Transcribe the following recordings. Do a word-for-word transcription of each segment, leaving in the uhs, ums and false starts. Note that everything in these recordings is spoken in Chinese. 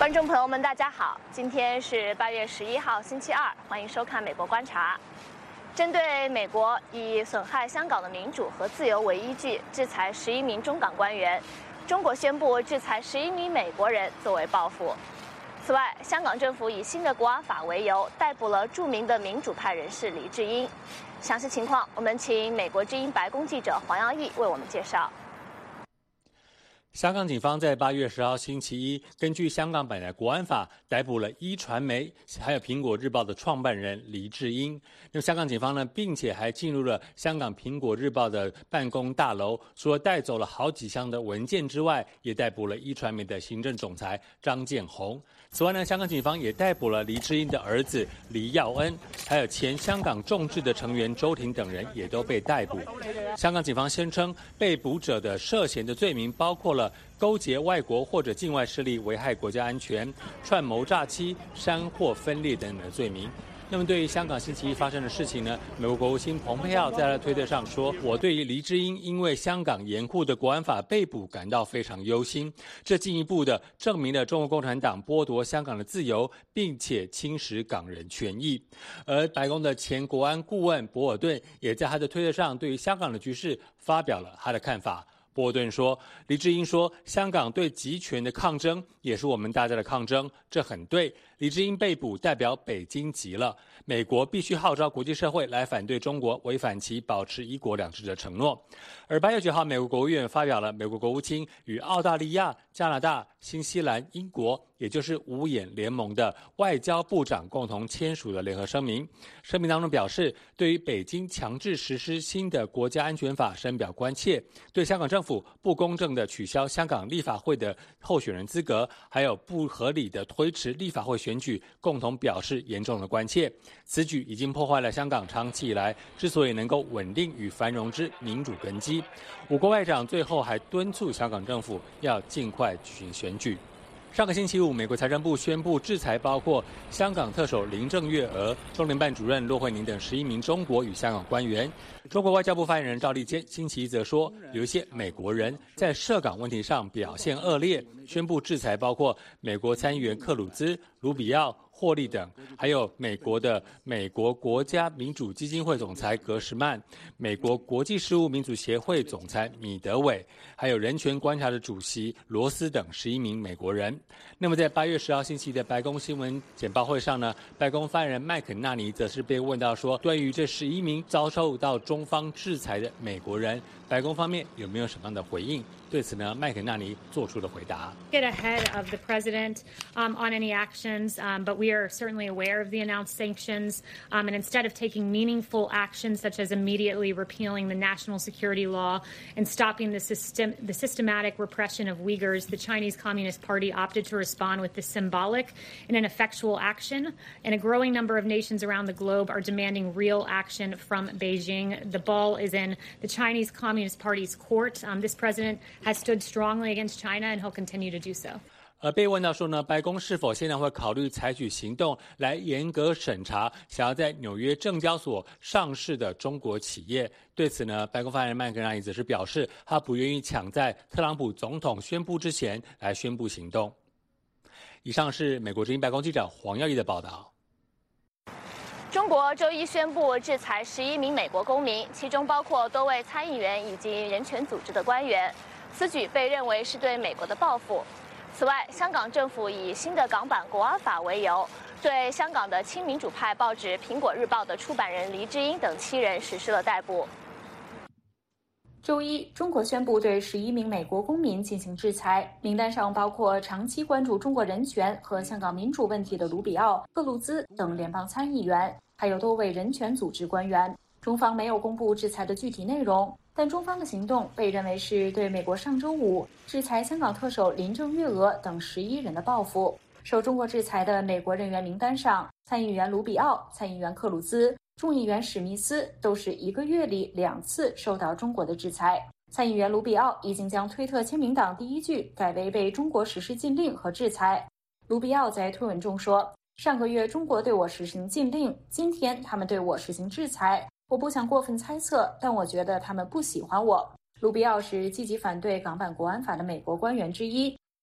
观众朋友们，大家好，今天是八月十一号，星期二，欢迎收看《美国观察》。针对美国以损害香港的民主和自由为依据，制裁十一名中港官员，中国宣布制裁十一名美国人作为报复。此外，香港政府以新的国安法为由，逮捕了著名的民主派人士黎智英。详细情况，我们请美国之音白宫记者黄耀毅为我们介绍。 香港警方在八月十号星期一，根据香港版的国安法，逮捕了一传媒还有苹果日报的创办人黎智英。那么香港警方呢，并且还进入了香港苹果日报的办公大楼，除了带走了好几箱的文件之外，也逮捕了一传媒的行政总裁张建宏。此外呢，香港警方也逮捕了黎智英的儿子黎耀恩，还有前香港众志的成员周庭等人也都被逮捕。香港警方宣称，被捕者的涉嫌的罪名包括了勾结外国或者境外势力危害国家安全、串谋诈欺、煽惑分裂等等的罪名。那么对于香港星期一发生的事情呢，美国国务卿蓬佩奥在他的推特上说，我对于黎智英因为香港严酷的国安法被捕感到非常忧心，这进一步的证明了中国共产党剥夺香港的自由，并且侵蚀港人权益。而白宫的前国安顾问博尔顿也在他的推特上对于香港的局势发表了他的看法。博尔顿说，黎智英说，香港对集权的抗争也是我们大家的抗争，这很对。黎智英被捕代表北京急了，美国必须号召国际社会来反对中国违反其保持一国两制的承诺。而八月九号，美国国务院发表了美国国务卿与澳大利亚、加拿大、新西兰、英国，也就是五眼联盟的外交部长共同签署的联合声明。声明当中表示，对于北京强制实施新的国家安全法深表关切，对香港政府不公正的取消香港立法会的候选人资格，还有不合理的推迟立法会选举，共同表示严重的关切。此举已经破坏了香港长期以来之所以能够稳定与繁荣之民主根基。五国外长最后还敦促香港政府要尽快举行选举。上个星期五，美国财政部宣布制裁包括香港特首林郑月娥、中联办主任骆惠宁等十一名中国与香港官员。中国外交部发言人赵立坚星期一则说，有一些美国人在涉港问题上表现恶劣，宣布制裁包括美国参议员克鲁兹、卢比奥、霍利等，还有美国的美国国家民主基金会总裁格什曼、美国国际事务民主协会总裁米德韦，还有人权观察的主席罗斯等十一名美国人。那么在八月十号星期的白宫新闻简报会上呢，白宫发言人麦肯纳尼则是被问到说，对于这十一名遭受到中方制裁的美国人，白宫方面有没有什么样的回应？对此呢，麦肯纳尼做出了回答。 Get ahead of the president um, on any actions, um, but we are certainly aware of the announced sanctions. Um, and instead of taking meaningful actions, such as immediately repealing the national security law and stopping the system, the systematic repression of Uyghurs, the Chinese Communist Party opted to respond with this symbolic and ineffectual action. And a growing number of nations around the globe are demanding real action from Beijing. The ball is in the Chinese Communist Party's court. Um, this president has stood strongly against China, and he'll continue to do so. 而被问到说呢，白宫是否现在会考虑采取行动来严格审查想要在纽约证交所上市的中国企业？对此呢，白宫发言人麦肯纳尼则是表示，他不愿意抢在特朗普总统宣布之前来宣布行动。以上是美国之音白宫记者黄耀毅的报道。 中国周一宣布制裁十一名美国公民，其中包括多位参议员以及人权组织的官员。此举被认为是对美国的报复。此外，香港政府以新的港版国安法为由，对香港的亲民主派报纸《苹果日报》的出版人黎智英等七人实施了逮捕。 周一，中国宣布对十一名美国公民进行制裁，名单上包括长期关注中国人权和香港民主问题的卢比奥、克鲁兹等联邦参议员，还有多位人权组织官员。中方没有公布制裁的具体内容，但中方的行动被认为是对美国上周五制裁香港特首林郑月娥等十一人的报复。受中国制裁的美国人员名单上，参议员卢比奥、参议员克鲁兹、众议员史密斯都是一个月里两次受到中国的制裁。参议员卢比奥已经将推特签名档第一句改为被中国实施禁令和制裁。卢比奥在推文中说，上个月中国对我实行禁令，今天他们对我实行制裁，我不想过分猜测，但我觉得他们不喜欢我。卢比奥是积极反对港版国安法的美国官员之一，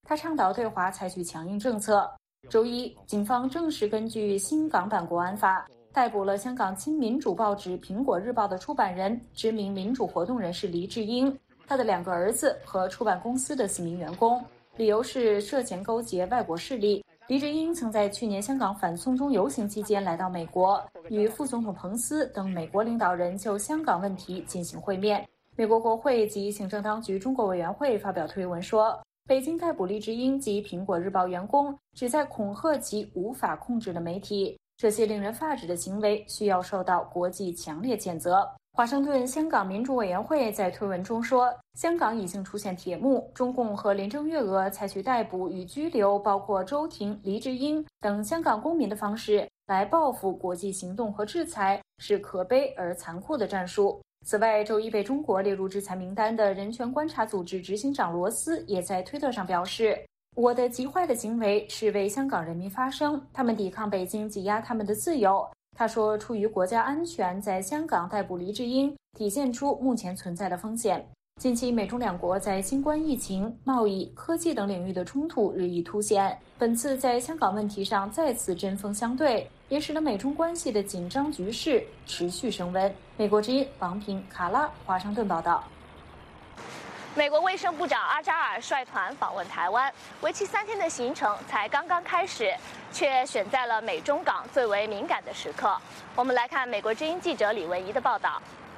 他倡导对华采取强硬政策。周一，警方正式根据新港版国安法逮捕了香港亲民主报纸《苹果日报》的出版人、知名民主活动人士黎智英，他的两个儿子和出版公司的四名员工，理由是涉嫌勾结外国势力。黎智英曾在去年香港反送中游行期间来到美国，与副总统彭斯等美国领导人就香港问题进行会面。美国国会及行政当局中国委员会发表推文说，北京逮捕黎智英及苹果日报员工，旨在恐吓其无法控制的媒体，这些令人发指的行为需要受到国际强烈谴责。华盛顿香港民主委员会在推文中说，香港已经出现铁幕，中共和林郑月娥采取逮捕与拘留包括周庭、黎智英等香港公民的方式来报复国际行动和制裁，是可悲而残酷的战术。此外，周一被中国列入制裁名单的人权观察组织执行长罗斯也在推特上表示，我的极坏的行为是为香港人民发声，他们抵抗北京挤压他们的自由。他说，出于国家安全，在香港逮捕黎智英体现出目前存在的风险。近期美中两国在新冠疫情、贸易、科技等领域的冲突日益凸显，本次在香港问题上再次针锋相对，也使得美中关系的紧张局势持续升温。美国之音王平、卡拉华盛顿报道。 美国卫生部长阿扎尔率团访问台湾，为期三天的行程才刚刚开始，却选在了美中港最为敏感的时刻。我们来看美国之音记者李文怡的报道。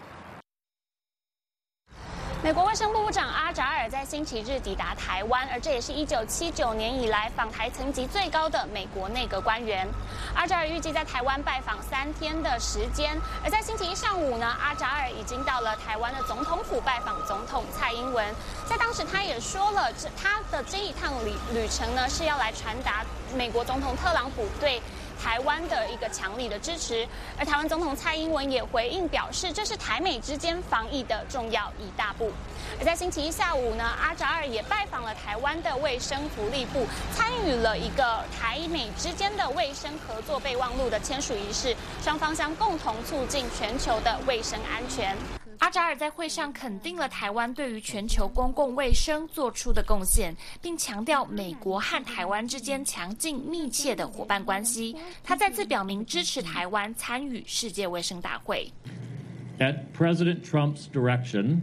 美国卫生部部长阿扎尔在星期日抵达台湾，而这也是一九七九年以来访台层级最高的美国内阁官员。阿扎尔预计在台湾拜访三天的时间，而在星期一上午呢，阿扎尔已经到了台湾的总统府拜访总统蔡英文。在当时，他也说了，这他的这一趟旅旅程呢是要来传达美国总统特朗普对台湾的一个强力的支持，而台湾总统蔡英文也回应表示，这是台美之间防疫的重要一大步。而在星期一下午呢，阿扎尔也拜访了台湾的卫生福利部，参与了一个台美之间的卫生合作备忘录的签署仪式，双方将共同促进全球的卫生安全。阿扎尔在会上肯定了台湾对于全球公共卫生做出的贡献，并强调美国和台湾之间强劲密切的伙伴关系。他再次表明支持台湾参与世界卫生大会。 At President Trump's direction,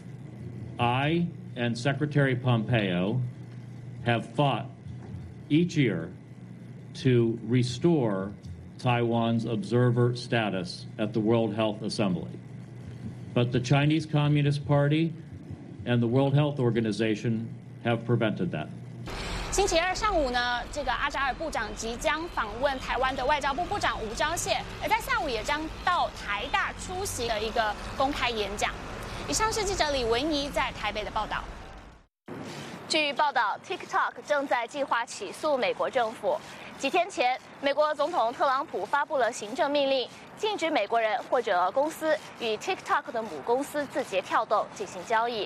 I and Secretary Pompeo have fought each year to restore Taiwan's observer status at the World Health Assembly.But the Chinese Communist Party and the World Health Organization have prevented that. 星期二上午呢，这个阿扎尔部长即将访问台湾的外交部部长吴钊燮，而在下午也将到台大出席的一个公开演讲。以上是记者李文怡在台北的报道。 据报道 ，TikTok 正在计划起诉美国政府。几天前，美国总统特朗普发布了行政命令，禁止美国人或者公司与 TikTok 的母公司字节跳动进行交易。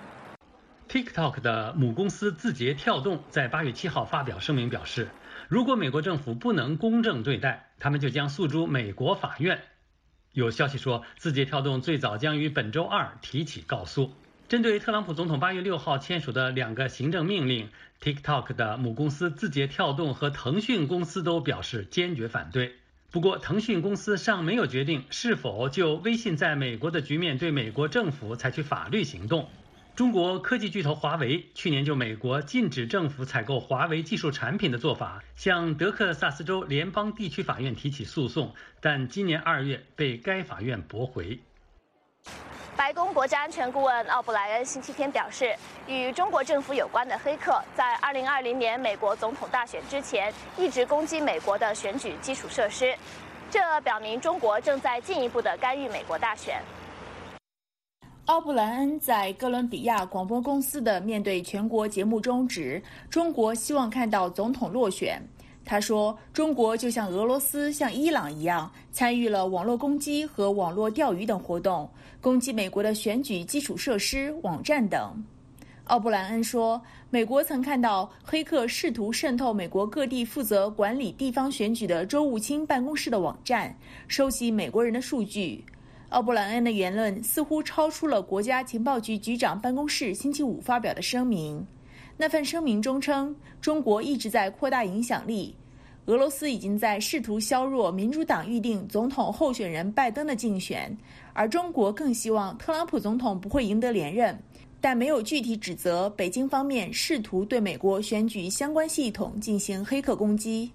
TikTok 的母公司字节跳动在八月七号发表声明表示，如果美国政府不能公正对待，他们就将诉诸美国法院。有消息说，字节跳动最早将于本周二提起告诉。针对特朗普总统八月六号签署的两个行政命令， TikTok 的母公司字节跳动和腾讯公司都表示坚决反对。不过，腾讯公司尚没有决定是否就微信在美国的局面对美国政府采取法律行动。中国科技巨头华为去年就美国禁止政府采购华为技术产品的做法，向德克萨斯州联邦地区法院提起诉讼，但今年二月被该法院驳回。 白宫国家安全顾问奥布莱恩星期天表示，与中国政府有关的黑客在二零二零年美国总统大选之前一直攻击美国的选举基础设施，这表明中国正在进一步的干预美国大选。 奥布莱恩在哥伦比亚广播公司的面对全国节目中指，中国希望看到总统落选。他说，中国就像俄罗斯、像伊朗一样，参与了网络攻击和网络钓鱼等活动，攻击美国的选举基础设施、网站等。奥布莱恩说，美国曾看到黑客试图渗透美国各地负责管理地方选举的州务卿办公室的网站，收集美国人的数据。奥布莱恩的言论似乎超出了国家情报局局长办公室星期五发表的声明。 那份声明中称，中国一直在扩大影响力，俄罗斯已经在试图削弱民主党预定总统候选人拜登的竞选，而中国更希望特朗普总统不会赢得连任，但没有具体指责北京方面试图对美国选举相关系统进行黑客攻击。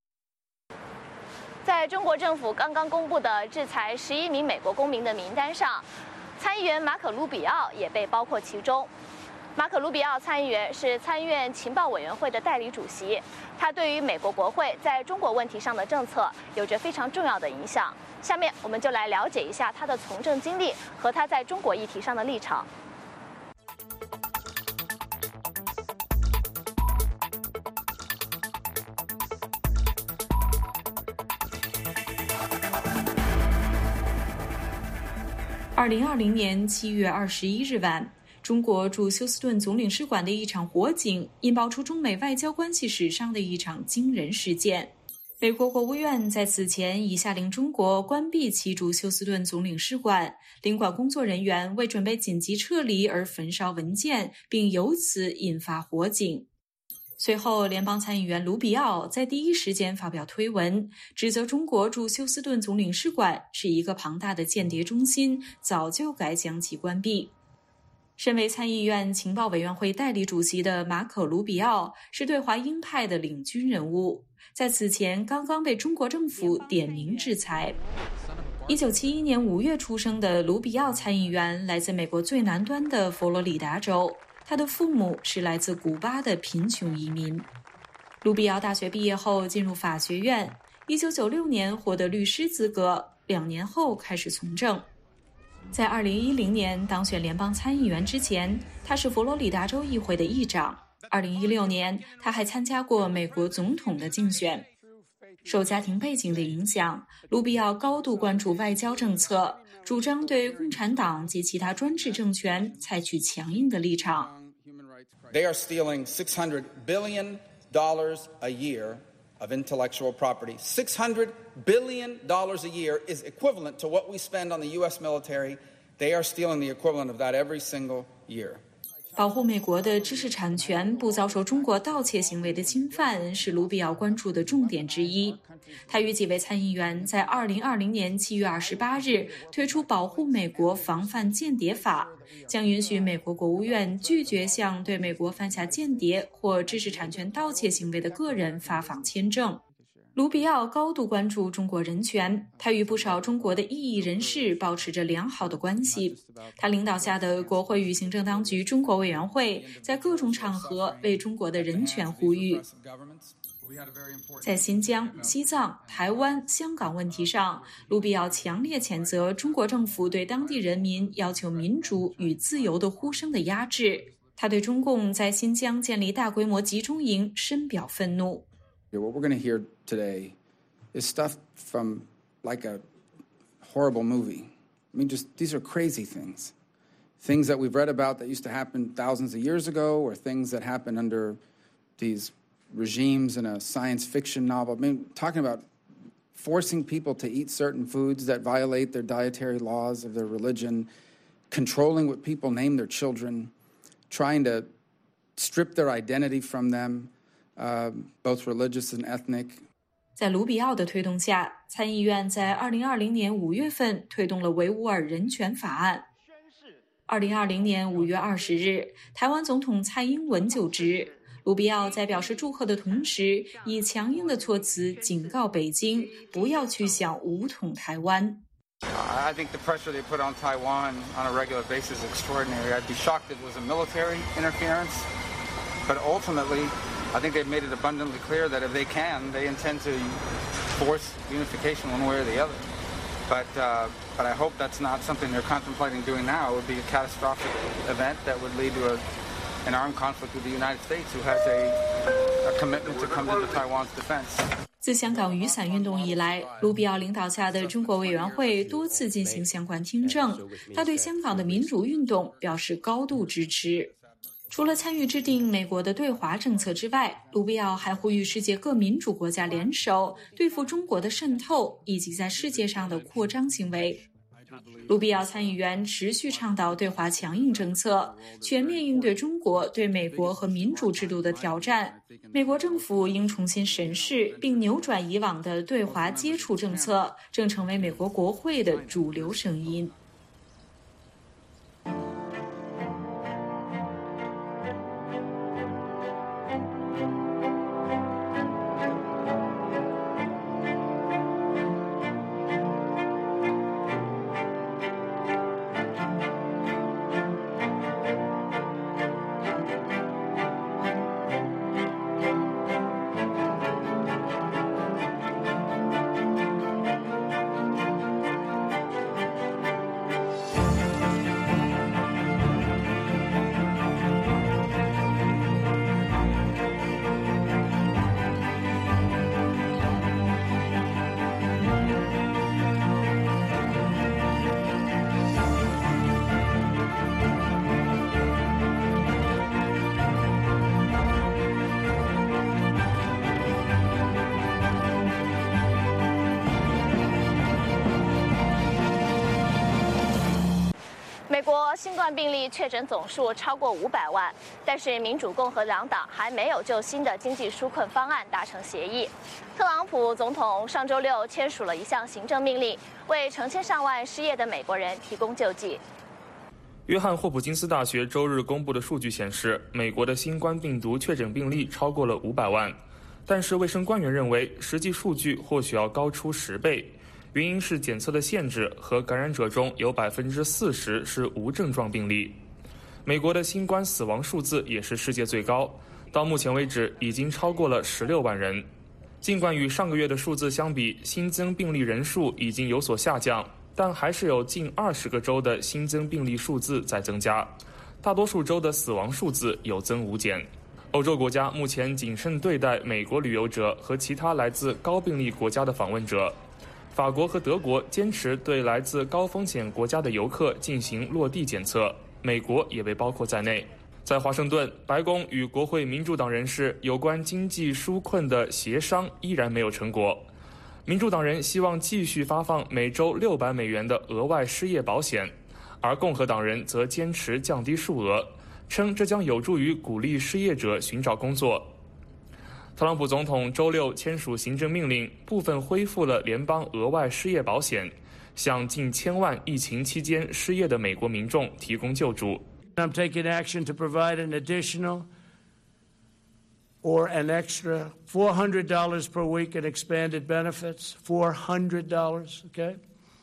在中国政府刚刚公布的制裁十一名美国公民的名单上，参议员马可·卢比奥也被包括其中。马可·卢比奥参议员是参议院情报委员会的代理主席，他对于美国国会在中国问题上的政策有着非常重要的影响。下面我们就来了解一下他的从政经历和他在中国议题上的立场。 二零二零年七月二十一日晚，中国驻休斯顿总领事馆的一场火警引爆出中美外交关系史上的一场惊人事件。美国国务院在此前已下令中国关闭其驻休斯顿总领事馆，领馆工作人员为准备紧急撤离而焚烧文件，并由此引发火警。随后，联邦参议员卢比奥在第一时间发表推文，指责中国驻休斯顿总领事馆是一个庞大的间谍中心，早就该将其关闭。身为参议院情报委员会代理主席的马可·卢比奥是对华鹰派的领军人物，在此前刚刚被中国政府点名制裁。一九七一年五月出生的卢比奥参议员来自美国最南端的佛罗里达州，他的父母是来自古巴的贫穷移民。卢比奥大学毕业后进入法学院，一九九六年获得律师资格，两年后开始从政。在二零一零年当选联邦参议员之前，他是佛罗里达州议会的议长。二零一六年，他还参加过美国总统的竞选。受家庭背景的影响，卢比奥高度关注外交政策，主张对共产党及其他专制政权采取强硬的立场。 They are stealing six hundred billion dollars a year of intellectual property. six hundred billion dollars a year is equivalent to what we spend on the U S military. They are stealing the equivalent of that every single year. 保护美国的知识产权不遭受中国盗窃行为的侵犯是卢比奥关注的重点之一。他与几位参议员在二零二零年七月二十八日推出保护美国防范间谍法，将允许美国国务院拒绝向对美国犯下间谍或知识产权盗窃行为的个人发放签证。卢比奥高度关注中国人权，他与不少中国的异议人士保持着良好的关系。他领导下的国会与行政当局中国委员会在各种场合为中国的人权呼吁。在新疆、西藏、台湾、香港问题上，卢比奥强烈谴责中国政府对当地人民要求民主与自由的呼声的压制。他对中共在新疆建立大规模集中营深表愤怒。 What we're going to hear today is stuff from like a horrible movie. I mean, just these are crazy things. Things that we've read about that used to happen thousands of years ago, or things that happen under these regimes in a science fiction novel. I mean, talking about forcing people to eat certain foods that violate their dietary laws of their religion, controlling what people name their children, trying to strip their identity from them.Uh, both religious and ethnic. 在卢比奥的推动下，参议院在二零二零年五月份推动了维吾尔人权法案。二零二零年五月二十日，台湾总统蔡英文就职。卢比奥在表示祝贺的同时，以强硬的措辞警告北京不要去想武统台湾。 I think the pressure they put on Taiwan on a regular basis is extraordinary. I'd be shocked if it was a military interference, but ultimately,I think they've made it abundantly clear that if they can, they intend to force unification one way or the other. But, uh, but I hope that's not something they're contemplating doing now. It would be a catastrophic event that would lead to a, an armed conflict with the United States, who has a, a commitment to come into Taiwan's defense. 自香港雨伞运动以来，卢比奥领导下的中国委员会多次进行相关听证，他对香港的民主运动表示高度支持。除了参与制定美国的对华政策之外，卢比奥还呼吁世界各民主国家联手对付中国的渗透以及在世界上的扩张行为。 卢比奥参议员持续倡导对华强硬政策，全面应对中国对美国和民主制度的挑战。美国政府应重新审视并扭转以往的对华接触政策，正成为美国国会的主流声音。 美国新冠病例确诊总数超过五百万，但是民主共和两党还没有就新的经济纾困方案达成协议。特朗普总统上周六签署了一项行政命令，为成千上万失业的美国人提供救济。 约翰霍普金斯大学周日公布的数据显示，美国的新冠病毒确诊病例超过了五百万，但是卫生官员认为实际数据或许要高出十倍。原因是检测的限制和感染者中有百分之四十是无症状病例。美国的新冠死亡数字也是世界最高，到目前为止已经超过了十六万人。尽管与上个月的数字相比，新增病例人数已经有所下降，但还是有近二十个州的新增病例数字在增加，大多数州的死亡数字有增无减。欧洲国家目前谨慎对待美国旅游者和其他来自高病例国家的访问者。法国和德国坚持对来自高风险国家的游客进行落地检测，美国也被包括在内。在华盛顿，白宫与国会民主党人士有关经济纾困的协商依然没有成果。民主党人希望继续发放每周六百美元的额外失业保险，而共和党人则坚持降低数额，称这将有助于鼓励失业者寻找工作。特朗普总统周六签署行政命令，部分恢复了联邦额外失业保险，向近千万疫情期间失业的美国民众提供救助。 I'm taking action to provide an additional or an extra four hundred dollars per week in expanded benefits. four hundred dollars, okay?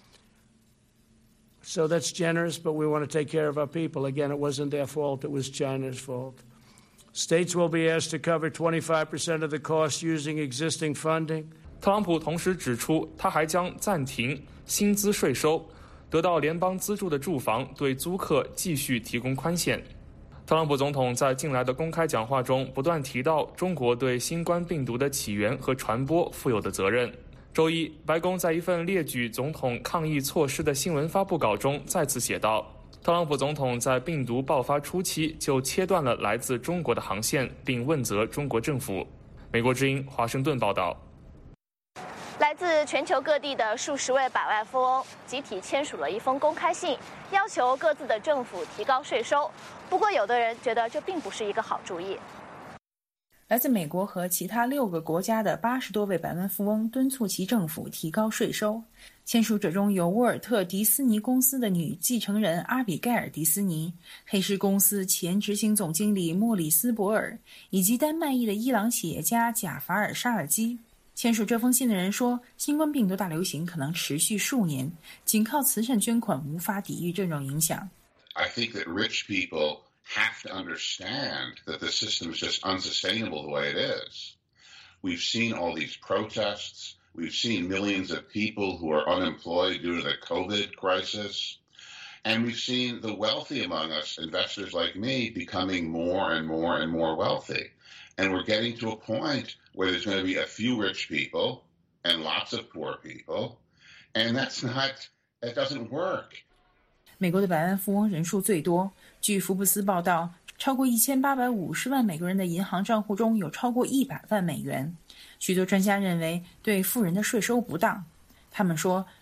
So that's generous, but we want to take care of our people. Again, it wasn't their fault, it was China's fault.States will be asked to cover twenty-five percent of the cost using existing funding. 特朗普同时指出，他还将暂停薪资税收，得到联邦资助的住房对租客继续提供宽限。特朗普总统在近来的公开讲话中不断提到中国对新冠病毒的起源和传播负有的责任。周一，白宫在一份列举总统抗疫措施的新闻发布稿中再次写道，特朗普总统在病毒爆发初期就切断了来自中国的航线，并问责中国政府。美国之音华盛顿报道。 来自全球各地的数十位百万富翁集体签署了一封公开信，要求各自的政府提高税收。不过，有的人觉得这并不是一个好主意。 来自美国和其他六个国家的八十多位百万富翁敦促其政府提高税收。签署者中有沃尔特·迪斯尼公司的女继承人阿比盖尔·迪斯尼，黑石公司前执行总经理莫里斯·博尔，以及丹麦裔的伊朗企业家贾法尔·沙尔基。签署这封信的人说，新冠病毒大流行可能持续数年，仅靠慈善捐款无法抵御这种影响。 I think that rich people have to understand that the system is just unsustainable the way it is. We've seen all these protests. We've seen millions of people who are unemployed due to the COVID crisis. And we've seen the wealthy among us, investors like me, becoming more and more and more wealthy. And we're getting to a point where there's going to be a few rich people and lots of poor people. And that's not, that doesn't work. 美国的百万富翁人数最多。据福布斯报道，超过一千八百五十万美国人的银行账户中有超过一百万美元。许多专家认为对富人的税收不当。他们说，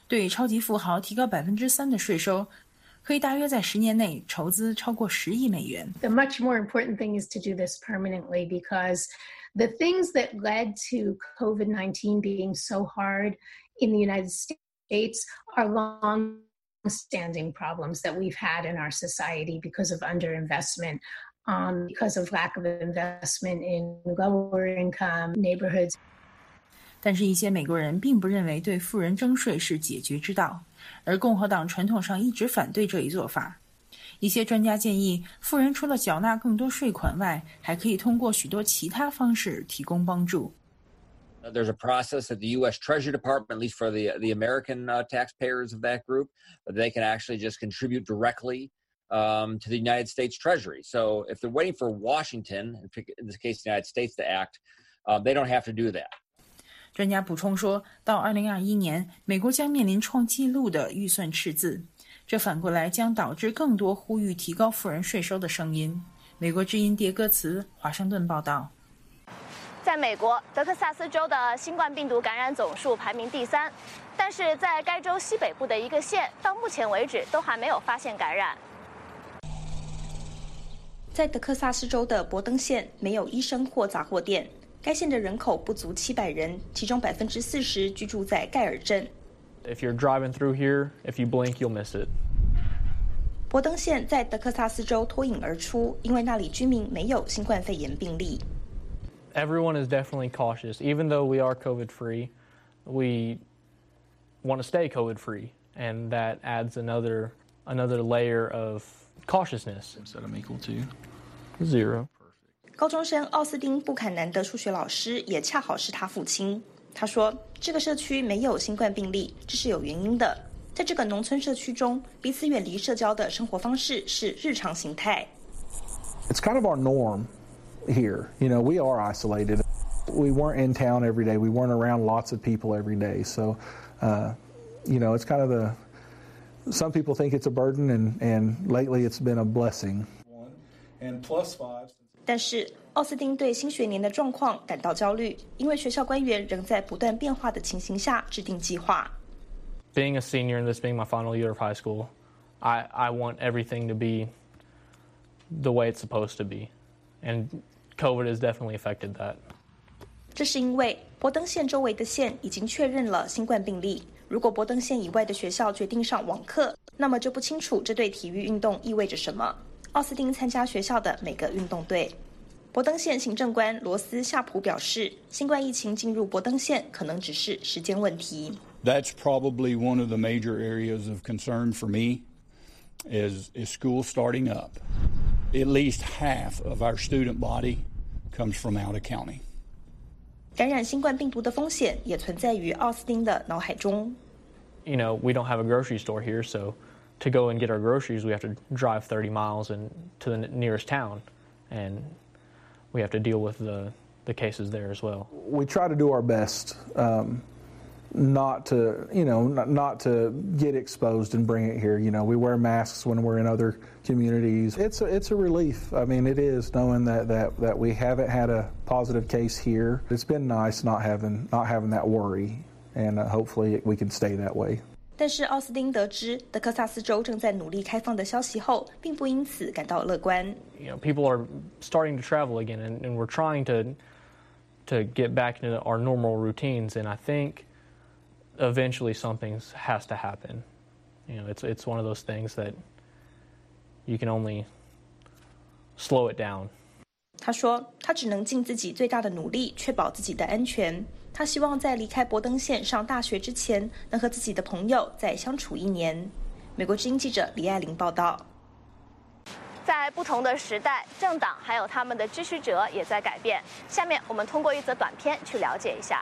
对超级富豪提高百分之三的税收，可以大约在十年内筹资超过十亿美元。 The much more important thing is to do this permanently because the things that led to COVID nineteen being so hard in the United States are long-standing problems that we've had in our society because of underinvestment, um, because of lack of investment in lower income neighborhoods. 但是，一些美国人并不认为对富人征税是解决之道，而共和党传统上一直反对这一做法。一些专家建议，富人除了缴纳更多税款外，还可以通过许多其他方式提供帮助。 There's a process that the U S Treasury Department, at least for the the American uh, taxpayers of that group, that they can actually just contribute directly um, to the United States Treasury. So if they're waiting for Washington, in this case the United States, to act, uh, they don't have to do that. 专家补充说，到二零二一年，美国将面临创纪录的预算赤字，这反过来将导致更多呼吁提高富人税收的声音。美国之音迭戈茨，华盛顿报道。 在美国，德克萨斯州的新冠病毒感染总数排名第三，但是在该州西北部的一个县，到目前为止都还没有发现感染。 在德克萨斯州的伯登县，没有医生或杂货店。该县的人口不足七百人，其中百分之四十居住在盖尔镇。 If you're driving through here, if you blink, you'll miss it. 伯登县在德克萨斯州脱颖而出，因为那里居民没有新冠肺炎病例。 Everyone is definitely cautious. Even though we are COVID-free, we want to stay COVID-free, and that adds another another layer of cautiousness. Set them equal to zero. 高中生奥斯汀·布坎南的数学老师也恰好是他父亲。他说，这个社区没有新冠病例，这是有原因的。在这个农村社区中，彼此远离社交的生活方式是日常形态。 It's kind of our norm here. You know, we are isolated. We weren't in town every day. We weren't around lots of people every day. So, uh, you know, it's kind of the, some people think it's a burden, and, and lately it's been a blessing. And plus five. 但是，奥斯汀对新学年的状况感到焦虑，因为学校官员仍在不断变化的情形下制定计划。 Being a senior and this being my final year of high school, I, I want everything to be the way it's supposed to be, and COVID has definitely affected that. 这是因为伯登县周围的县已经确认了新冠病例。如果伯登县以外的学校决定上网课，那么就不清楚这对体育运动意味着什么。奥斯汀参加学校的每个运动队。伯登县行政官罗斯·夏普表示，新冠疫情进入伯登县可能只是时间问题。 That's probably one of the major areas of concern for me is, is school starting up. At least half of our student body comes from out of county. 感染新冠病毒的风险也存在于奥斯汀的脑海中。 You know, we don't have a grocery store here, so to go and get our groceries, we have to drive thirty miles and to the nearest town, and we have to deal with the the cases there as well. We try to do our best, um, not to, you know, not, not to get exposed and bring it here. You know, we wear masks when we're in other communities. It's a, it's a relief. I mean, it is knowing that, that, that we haven't had a positive case here. It's been nice not having not having that worry, and uh, hopefully we can stay that way. 但是奥斯汀得知德克萨斯州正在努力开放的消息后，并不因此感到乐观。 You know, people are starting to travel again, and, and we're trying to to get back into our normal routines. And I think eventually something has to happen. You know, it's it's one of those things that you can only slow it down. 他说，他只能尽自己最大的努力，确保自己的安全。他希望在离开伯登县上大学之前，能和自己的朋友再相处一年。美国之音记者李爱玲报道。 在不同的时代，政党还有他们的支持者也在改变。下面我们通过一则短片去了解一下。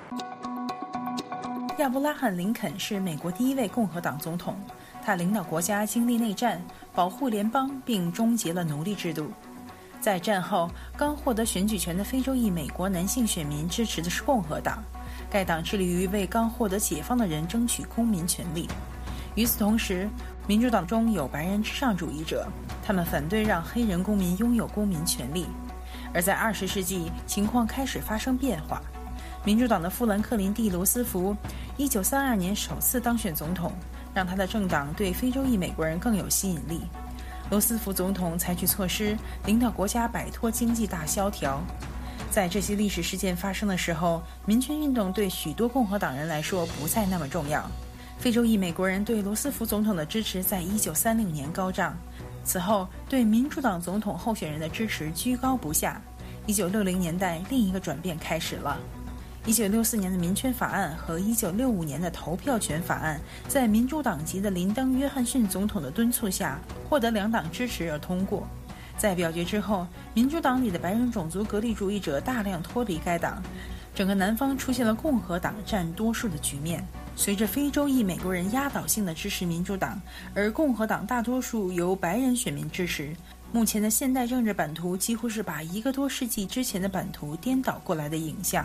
亚伯拉罕·林肯是美国第一位共和党总统，他领导国家经历内战，保护联邦，并终结了奴隶制度。在战后，刚获得选举权的非洲裔美国男性选民支持的是共和党，该党致力于为刚获得解放的人争取公民权利。与此同时，民主党中有白人至上主义者，他们反对让黑人公民拥有公民权利。而在二十世纪，情况开始发生变化。民主党的富兰克林 ·D· 罗斯福一九三二年首次当选总统，让他的政党对非洲裔美国人更有吸引力。罗斯福总统采取措施，领导国家摆脱经济大萧条。在这些历史事件发生的时候，民权运动对许多共和党人来说不再那么重要。非洲裔美国人对罗斯福总统的支持在一九三六年高涨，此后对民主党总统候选人的支持居高不下。一九六零年代，另一个转变开始了。一九六四年的民权法案和一九六五年的投票权法案，在民主党籍的林登·约翰逊总统的敦促下，获得两党支持而通过。在表决之后，民主党里的白人种族隔离主义者大量脱离该党，整个南方出现了共和党占多数的局面。随着非洲裔美国人压倒性的支持民主党，而共和党大多数由白人选民支持，目前的现代政治版图几乎是把一个多世纪之前的版图颠倒过来的影像。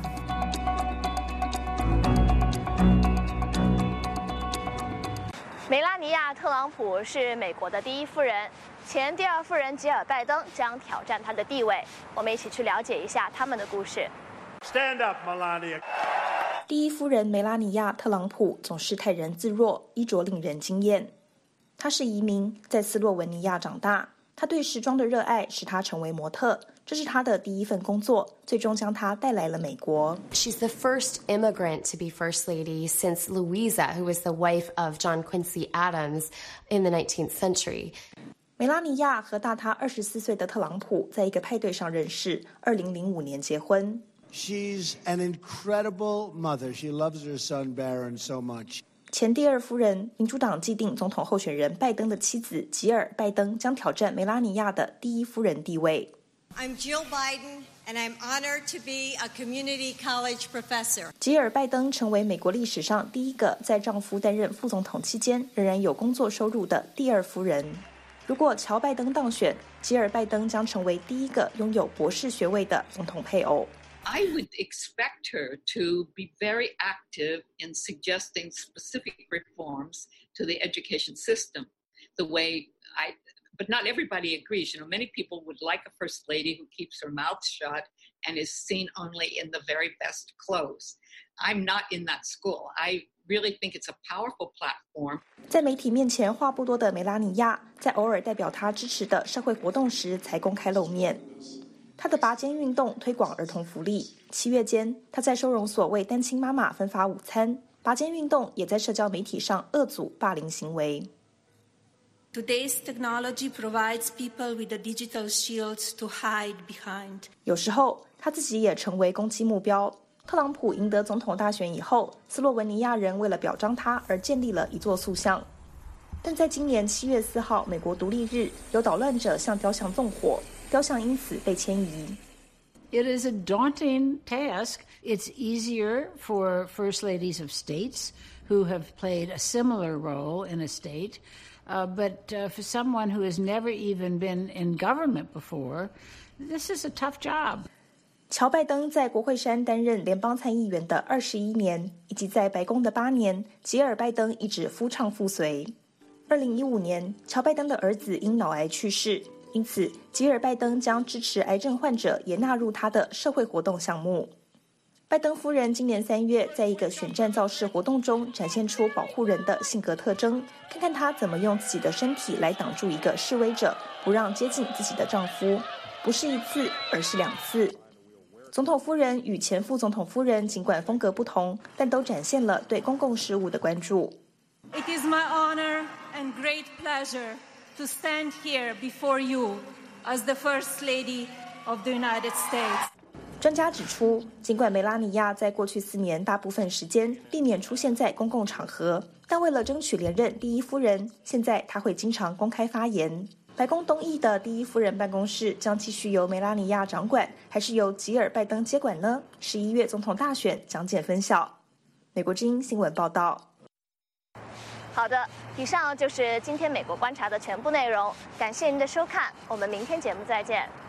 梅拉尼亚·特朗普是美国的第一夫人，前第二夫人吉尔·拜登将挑战她的地位。我们一起去了解一下他们的故事。 Stand up, Melania. 第一夫人梅拉尼亚·特朗普总是泰然自若，衣着令人惊艳。她是移民，在斯洛文尼亚长大。她对时装的热爱使她成为模特，这是她的第一份工作，最终将她带来了美国。 She's the first immigrant to be First Lady since Louisa, who was the wife of John Quincy Adams in the nineteenth century. 梅拉尼亚和大她二十四岁的特朗普在一个派对上认识，二零零五年结婚。 She's an incredible mother. She loves her son Barron so much. 前第二夫人、民主党既定总统候选人拜登的妻子吉尔·拜登将挑战梅拉尼亚的第一夫人地位。 I'm Jill Biden, and I'm honored to be a community college professor. 吉尔·拜登成为美国历史上第一个在丈夫担任副总统期间仍然有工作收入的第二夫人。如果乔·拜登当选，吉尔·拜登将成为第一个拥有博士学位的总统配偶。 I would expect her to be very active in suggesting specific reforms to the education system, the way I, but not everybody agrees. You know, many people would like a first lady who keeps her mouth shut and is seen only in the very best clothes. I'm not in that school. I really think it's a powerful platform. 在媒体面前话不多的梅拉尼亚，在偶尔代表她支持的社会活动时才公开露面。她的拔尖运动推广儿童福利。七月间，她在收容所为单亲妈妈分发午餐。拔尖运动也在社交媒体上遏阻霸凌行为。 Today's technology provides people with a digital shield to hide behind. 有时候，她自己也成为攻击目标。特朗普赢得总统大选以后，斯洛文尼亚人为了表彰他而建立了一座塑像。但在今年七月四号美国独立日，有捣乱者向雕像纵火，雕像因此被迁移。 It is a daunting task. It's easier for first ladies of states who have played a similar role in a state, uh, but uh, for someone who has never even been in government before, this is a tough job. 乔·拜登在国会山担任联邦参议员的二十一年，以及在白宫的八年，吉尔·拜登一直夫唱妇随。二零一五年，乔·拜登的儿子因脑癌去世，因此吉尔·拜登将支持癌症患者也纳入他的社会活动项目。拜登夫人今年三月在一个选战造势活动中展现出保护人的性格特征，看看她怎么用自己的身体来挡住一个示威者，不让接近自己的丈夫，不是一次，而是两次。总统夫人与前副总统夫人尽管风格不同，但都展现了对公共事务的关注。 It is my honor and great pleasure to stand here before you as the First Lady of the United States. 专家指出，尽管梅拉尼亚在过去四年大部分时间避免出现在公共场合，但为了争取连任第一夫人，现在她会经常公开发言。白宫东翼的第一夫人办公室将继续由梅拉尼亚掌管，还是由吉尔·拜登接管呢？十一月总统大选将见分晓。美国之音新闻报道。 好的，以上就是今天美国观察的全部内容，感谢您的收看，我们明天节目再见。